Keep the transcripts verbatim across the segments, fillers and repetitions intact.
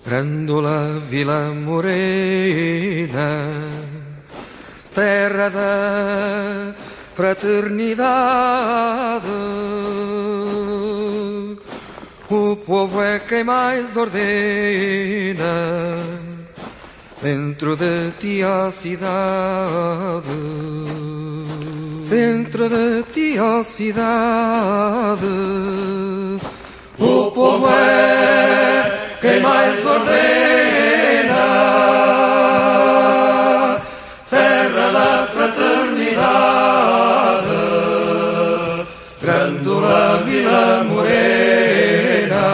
Grândola Vila Morena, terra da fraternidade, o povo é quem mais ordena, dentro de ti a cidade, dentro de ti a cidade, o povo é quem mais ordena, terra da fraternidade, Grândola Vila Morena.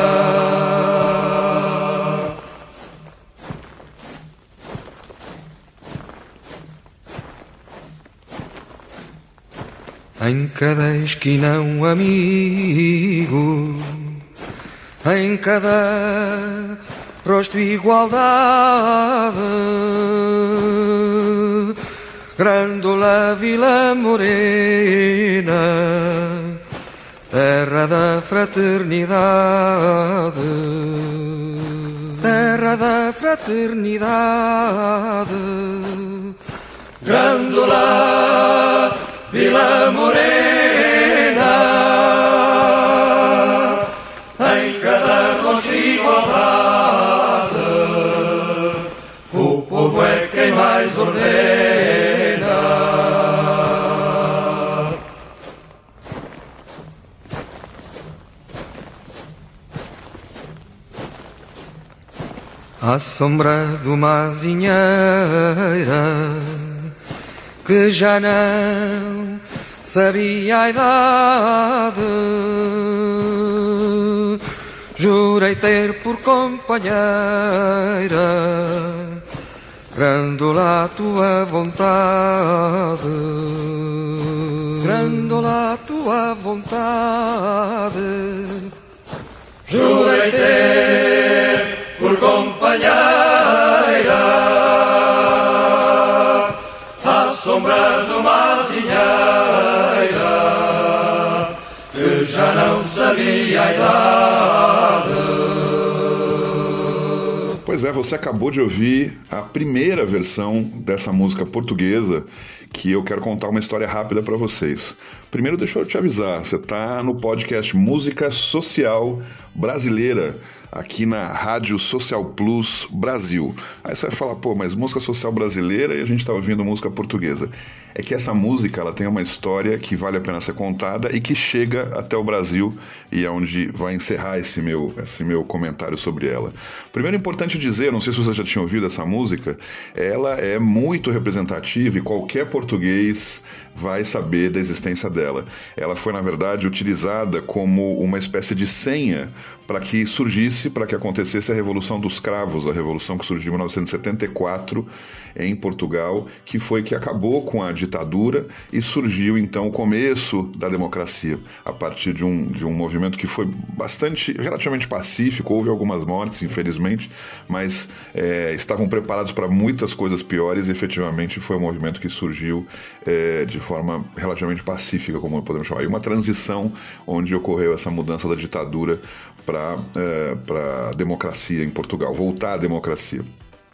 Em cada esquina um amigo, em cada rosto igualdade, Grândola Vila Morena, terra da fraternidade, terra da fraternidade, Grândola Vila Morena, em cada rosto igualdade, o povo é quem mais ordena. À sombra de uma azinheira que já não sabia a idade, jurei ter por companheira Grândola a tua vontade, Grândola a tua vontade, jurei ter por companheira à sombra de uma azinheira que já não sabia a idade. Pois é, você acabou de ouvir a primeira versão dessa música portuguesa que eu quero contar uma história rápida para vocês. Primeiro, deixa eu te avisar, você está no podcast Música Social Brasileira, aqui na Rádio Social Plus Brasil. Aí você vai falar, pô, mas música social brasileira e a gente está ouvindo música portuguesa. É que essa música, ela tem uma história que vale a pena ser contada e que chega até o Brasil, e é onde vai encerrar esse meu, esse meu comentário sobre ela. Primeiro, é importante dizer, não sei se você já tinha ouvido essa música, ela é muito representativa e qualquer português vai saber da existência dela. Ela foi, na verdade, utilizada como uma espécie de senha para que surgisse, para que acontecesse a Revolução dos Cravos, a revolução que surgiu em mil novecentos e setenta e quatro em Portugal, que foi que acabou com a ditadura e surgiu então o começo da democracia, a partir de um, de um movimento que foi bastante, relativamente pacífico. Houve algumas mortes, infelizmente, mas é, estavam preparados para muitas coisas piores e efetivamente foi um movimento que surgiu é, de forma relativamente pacífica, como podemos chamar, e uma transição onde ocorreu essa mudança da ditadura para é, para a democracia em Portugal, voltar à democracia.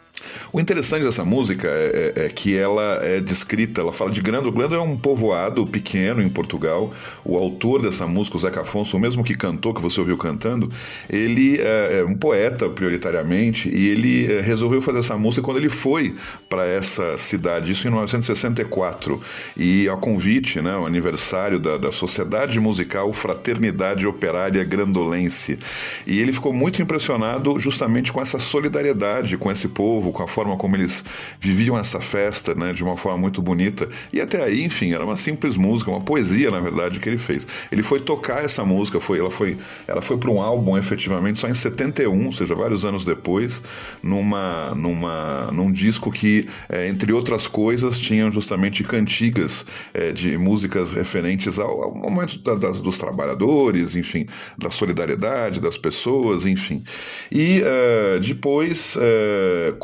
O interessante dessa música é, é, é que ela é descrita, ela fala de Grândola. Grândola é um povoado pequeno em Portugal. O autor dessa música, o Zeca Afonso, o mesmo que cantou, que você ouviu cantando, ele é, é um poeta prioritariamente, e ele é, resolveu fazer essa música quando ele foi para essa cidade, isso em mil novecentos e sessenta e quatro, e a convite, né, o aniversário da, da Sociedade Musical Fraternidade Operária Grandolense, e ele ficou muito impressionado justamente com essa solidariedade com esse povo, com a forma como eles viviam essa festa, né, de uma forma muito bonita. E até aí, enfim, era uma simples música, uma poesia, na verdade, que ele fez. Ele foi tocar essa música, foi, ela foi, ela foi para um álbum, efetivamente, só em setenta e um, ou seja, vários anos depois, numa, numa, num disco que, é, entre outras coisas, tinham justamente cantigas é, de músicas referentes ao, ao momento da, das, dos trabalhadores, enfim, da solidariedade das pessoas, enfim. E uh, depois, uh, como eu disse,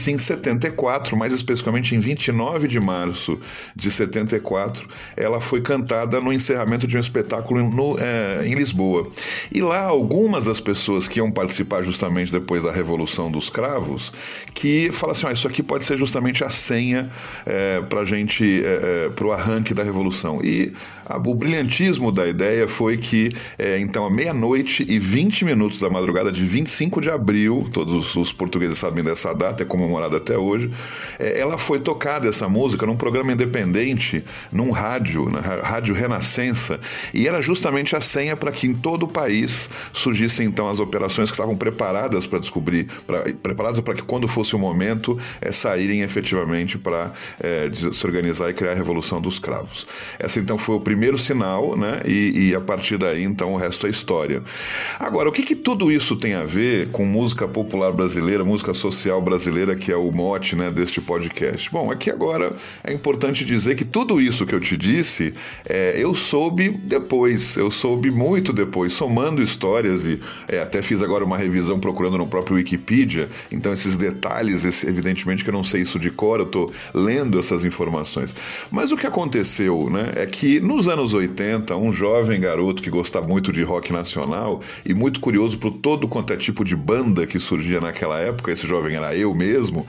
disse, em setenta e quatro, mais especificamente em vinte e nove de março de setenta e quatro, ela foi cantada no encerramento de um espetáculo no, é, em Lisboa. E lá, algumas das pessoas que iam participar justamente depois da Revolução dos Cravos, que falam assim, oh, isso aqui pode ser justamente a senha é, pra gente, é, é, pro arranque da Revolução. E a, o brilhantismo da ideia foi que, é, então, à meia-noite e vinte minutos da madrugada de vinte e cinco de abril, todos os portugueses sabem dessa data, é comemorada até hoje, é, ela foi tocada, essa música, num programa independente, num rádio, na Rádio Renascença, e era justamente a senha para que em todo o país surgissem, então, as operações que estavam preparadas para descobrir, pra, preparadas para que quando fosse o momento, é, saírem efetivamente para é, se organizar e criar a Revolução dos Cravos. Essa, então, foi o primeiro sinal, né? E, e a partir daí, então, o resto é história. Agora, o que, que tudo isso tem a ver com música popular brasileira, música social brasileira, que é o mote, né, deste podcast? Bom, aqui agora é importante dizer que tudo isso que eu te disse, é, eu soube depois, eu soube muito depois, somando histórias e é, até fiz agora uma revisão procurando no próprio Wikipedia, então esses detalhes, esse, evidentemente que eu não sei isso de cor, eu tô lendo essas informações. Mas o que aconteceu, né, é que nos anos oitenta, um jovem garoto que gostava muito de rock nacional e muito curioso por todo quanto é tipo de banda que surgia naquela época, esse jovem era eu mesmo,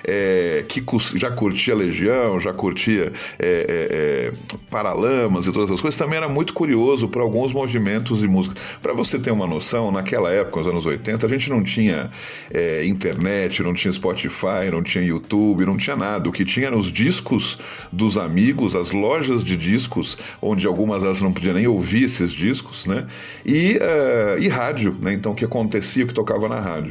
é, que já curtia Legião, já curtia é, é, é, Paralamas e todas essas coisas, também era muito curioso por alguns movimentos de música. Para você ter uma noção, naquela época, nos anos oitenta, a gente não tinha é, internet, não tinha Spotify, não tinha YouTube, não tinha nada. O que tinha eram os discos dos amigos, as lojas de discos, onde algumas delas não podiam nem ouvir esses discos, né? E, uh, e rádio, né? Então, o que acontecia, o que tocava na rádio.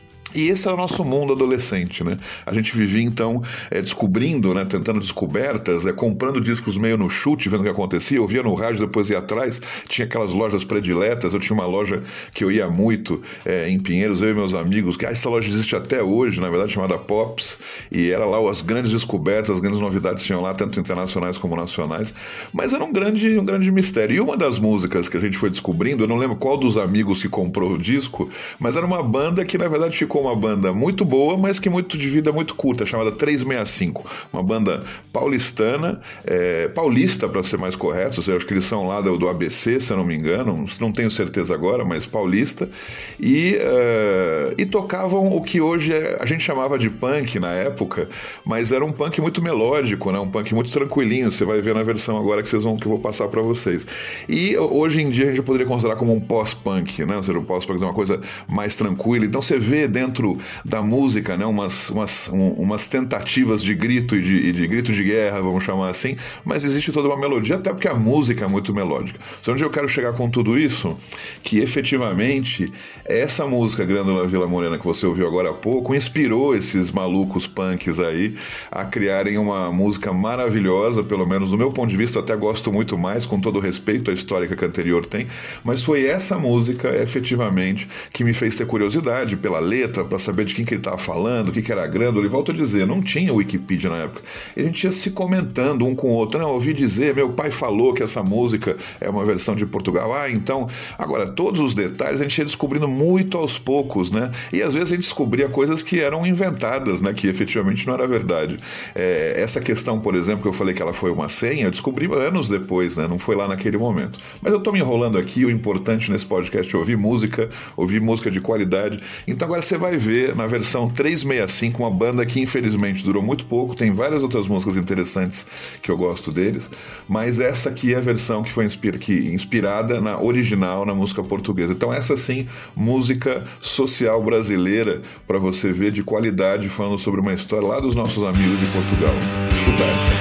E esse era o nosso mundo adolescente, né? A gente vivia, então, é, descobrindo, né? Tentando descobertas, é, comprando discos meio no chute, vendo o que acontecia. Eu via no rádio, depois ia atrás, tinha aquelas lojas prediletas. Eu tinha uma loja que eu ia muito é, em Pinheiros, eu e meus amigos, que ah, essa loja existe até hoje, na verdade, chamada Pops, e era lá as grandes descobertas, as grandes novidades tinham lá, tanto internacionais como nacionais, mas era um grande, um grande mistério. E uma das músicas que a gente foi descobrindo, eu não lembro qual dos amigos que comprou o disco, mas era uma banda que, na verdade, ficou uma banda muito boa, mas que muito de vida muito curta, chamada trezentos e sessenta e cinco, uma banda paulistana, é, paulista para ser mais correto, eu acho que eles são lá do, do A B C, se eu não me engano, não tenho certeza agora, mas paulista, e, uh, e tocavam o que hoje a gente chamava de punk na época, mas era um punk muito melódico, né? Um punk muito tranquilinho, você vai ver na versão agora que, vocês vão, que eu vou passar para vocês. E hoje em dia a gente poderia considerar como um pós-punk, né? Ou seja, um pós-punk é uma coisa mais tranquila, então você vê dentro da música, né, umas, umas, um, umas tentativas de grito e de, de grito de guerra, vamos chamar assim, mas existe toda uma melodia, até porque a música é muito melódica. Então, onde eu quero chegar com tudo isso, que efetivamente essa música Grândola Vila Morena que você ouviu agora há pouco inspirou esses malucos punks aí a criarem uma música maravilhosa, pelo menos do meu ponto de vista, eu até gosto muito mais, com todo o respeito à história que a anterior tem, mas foi essa música efetivamente que me fez ter curiosidade pela letra, para saber de quem que ele estava falando, o que, que era Grândola, e volto a dizer, não tinha Wikipedia na época. E a gente ia se comentando um com o outro. Não, eu ouvi dizer, meu pai falou que essa música é uma versão de Portugal. Ah, então, agora, todos os detalhes a gente ia descobrindo muito aos poucos, né? E às vezes a gente descobria coisas que eram inventadas, né? Que efetivamente não era verdade. É, essa questão, por exemplo, que eu falei que ela foi uma senha, eu descobri anos depois, né? Não foi lá naquele momento. Mas eu tô me enrolando aqui, o importante nesse podcast é ouvir música, ouvir música de qualidade. Então agora você vai ver na versão trezentos e sessenta e cinco, uma banda que infelizmente durou muito pouco, tem várias outras músicas interessantes que eu gosto deles, mas essa aqui é a versão que foi inspira, que, inspirada na original, na música portuguesa. Então essa sim, música social brasileira, para você ver, de qualidade, falando sobre uma história lá dos nossos amigos de Portugal. Escutar essa.